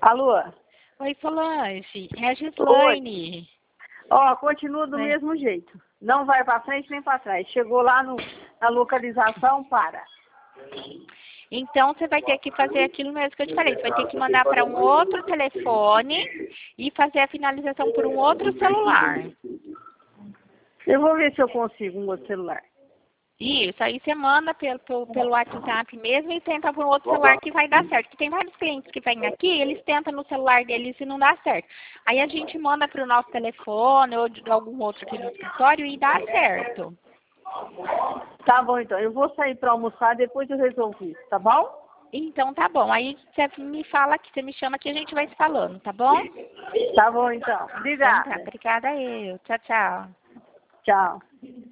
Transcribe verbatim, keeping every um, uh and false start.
Alô? Oi, Solange. É a Gislaine. Ó, continua do É. mesmo jeito. Não vai para frente nem para trás. Chegou lá no, na localização, para. Então, você vai ter que fazer aquilo mesmo que eu te falei. Você vai ter que mandar para um outro telefone e fazer a finalização por um outro celular. Eu vou ver se eu consigo um outro celular. Isso, aí você manda pelo, pelo, pelo WhatsApp mesmo e tenta por um outro celular que vai dar certo. Porque tem vários clientes que vêm aqui, eles tentam no celular deles e não dá certo. Aí a gente manda para o nosso telefone ou de algum outro aqui no escritório e dá certo. Tá bom, então. Eu vou sair para almoçar, depois eu resolvo isso, tá bom? Então tá bom. Aí você me fala que você me chama que a gente vai se falando, tá bom? Tá bom, então. Então Obrigada. tá, obrigada eu. Tchau, tchau. Tchau.